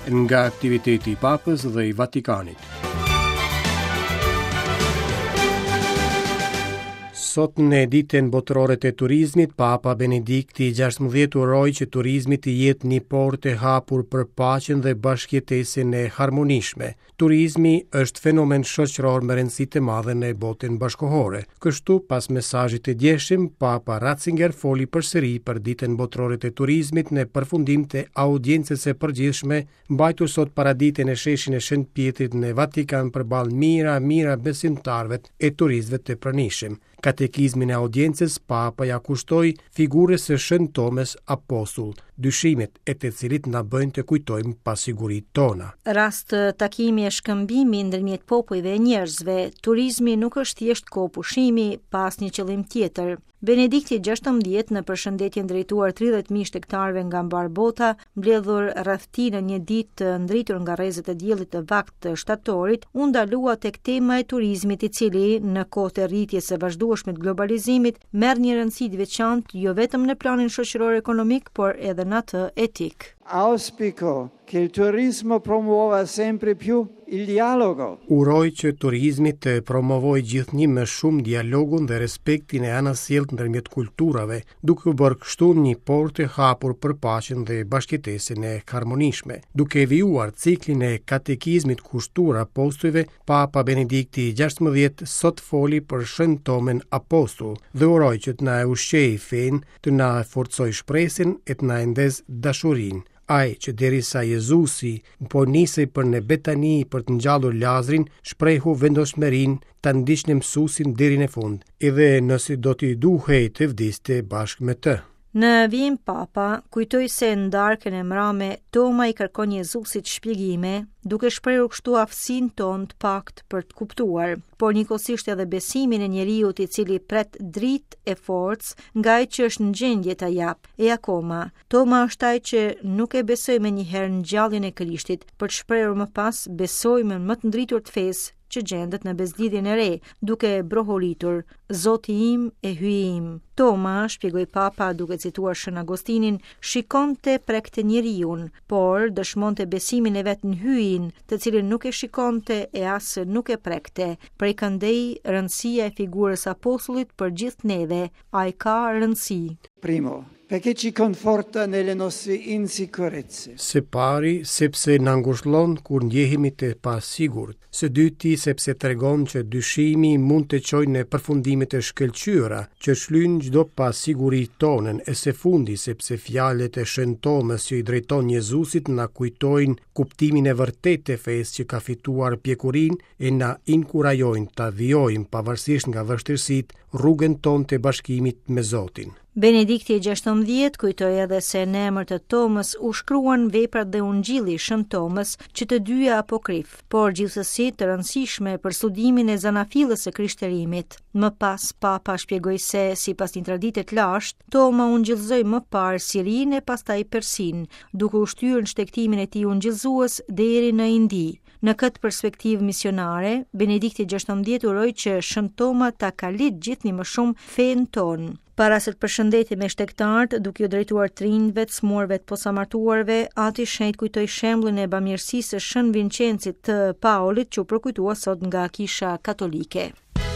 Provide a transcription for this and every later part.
nga aktiviteti I Papës dhe I Vatikanit. Sot në ditën botërore të turizmit, Papa Benedikti XVI uroi që turizmi të jetë një portë e hapur për paqen dhe bashkëjetesën e harmonishme. Turizmi është fenomen shoqëror me rëndësi të madhe në botën bashkëkohore. Kështu, pas mesazhit të djeshëm, Papa Ratzinger foli përsëri për ditën botërore të turizmit në përfundim të audiencës së përgjithshme mbajtur sot paraditën e sheshin e Shënt Pjetrit në Vatikan përballë mijëra besimtarëve e turistëve të pranishëm. Katekizmin e audiencës, Papa ja kushtoi figurës së Shënt Tomas Apostull, dyshimet e të cilit na bëjnë të kujtojmë pasiguritë tona. Rast takimi e shkëmbimi ndërmjet popujve e njerëzve, turizmi nuk është thjesht kohë pushimi pas një qëllim tjetër. Benedikti XVI në përshëndetjen drejtuar 30.000 shtektarëve nga mbar bota, mbledhur rreth tij në një ditë të ndritur nga rrezet e diellit të vakt të shtatorit, u ndalua tek tema e turizmit, I cili në kohë të rritjes së vazhdueshme të globalizimit merr një rëndësi të veçantë jo vetëm në planin shoqëror ekonomik, por edhe në atë etik. Auspico che il turismo promuova sempre più il dialogo. Uroj që turizmi të promovoj gjithnjë më shumë dialogun dhe respektin e anasjellët ndërmjet kulturave, duke u bërë kështu një portë e hapur për paqen dhe bashkëjetesën e harmonishme. Duke vijuar ciklin e katekizmit kushtuar apostujve, Papa Benedikti XVI sot foli për Shënt Tomën Apostull dhe uroj që të na ushqejë fenë, të na forcoj shpresën e të na ndez dashurinë. Ai që derisa Jezusi po nisej për në Betani për të ngjallur Lazrin, shprehu vendosmërinë ta ndiqni mësuesin deri në fund, edhe nëse do t'i duhej të vdiste bashkë me të. Në vijim Papa kujtoi se në darkën e mrame Toma I kërkon Jezusit shpjegime, duke shprehur kështu aftësinë tonë të paktë për të kuptuar, por njëkohësisht edhe besimin e njeriut I cili pret dritë e forcë nga ai që është në gjendje ta jap. E akoma, Toma është ai që nuk e besoi më njëherë ngjalljen e Krishtit, për të shprehur më pas besoi me më të ndritur të fesë që gjendet në bezlidhjen e re, duke brohoritur, Zoti im e hyj im. Toma, shpjegoi Papa duke cituar Shën Agostinin, shikonte prekte njeriun, por dëshmonte besimin e vet në hyjin, të cilin nuk e shikonte e as nuk e prekte. Prej këndej rëndësia e figurës apostullit për gjithë neve, ai ka rëndësi. Primo, perché ci conforta nelle nostre insicurezze. Së pari, sepse na ngushëllon kur ndjehemi të pasigurt. Së dyti, sepse tregon që dyshimi mund të çojë në përfundime të shkëlqyera, që shlyn çdo pasiguri tonën. E së fundi, sepse fjalët e Shënt Tomës që I drejton Jezusit na kujtojnë kuptimin e vërtetë të fesë që ka fituar pjekurinë e na inkurajojnë ta vijojmë pavarësisht nga vështirësitë rrugën tonë të bashkimit me Zotin. Benedikti XVI kujtoi edhe se në emër të Tomës u shkruan veprat dhe ungjilli Shënt Tomës, që të dyja apokrif, por gjithsesi të rëndësishme për studimin e zanafillës së krishterimit. Më pas Papa shpjegoi se, sipas një tradite të lashtë, Toma ungjillzoi më parë Sirinë e pastaj Persin, duke u shtyrë në shtektimin e tij ungjillzues deri në Indi. Në këtë perspektivë misionare, Benedikti XVI uroi që Shënt Toma ta kalit gjithnjë më shumë fenë tonë. Para se të përshëndeti me shtektarët, duke ju drejtuar trinjve, të smurve, të posamartuarve, ati shenjt kujtoi shembullin e bamirësisë së Shën Vincencit të Paulit, që u përkujtua sot nga Kisha Katolike.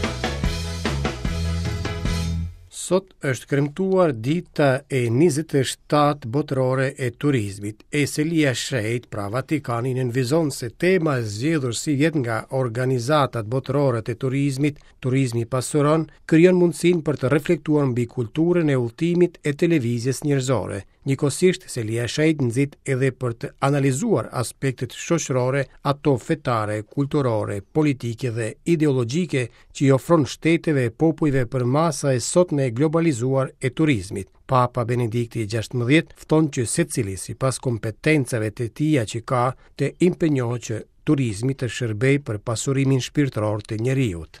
Sot është kremtuar dita e 27 botërore e turizmit. Eselia Shrejt, pra Vatikani, nënvizon se tema e zgjedhur si vjet nga organizatat botërore të turizmit, Turizmi Pasuron, krijon mundësinë për të reflektuar mbi kulturën e udhëtimit e televizjes njerëzore. Njëkohësisht, Eselia Shrejt nxit edhe për të analizuar aspektet shoqërore, ato fetare, kulturore, politike dhe ideologjike që I ofron shteteve e popujve për masa e sotme e globalizuar e turizmit. Papa Benedikti XVI fton që secili sipas kompetencave të tija që ka të impenjohet që turizmi të shërbej për pasurimin shpirtëror të njeriut.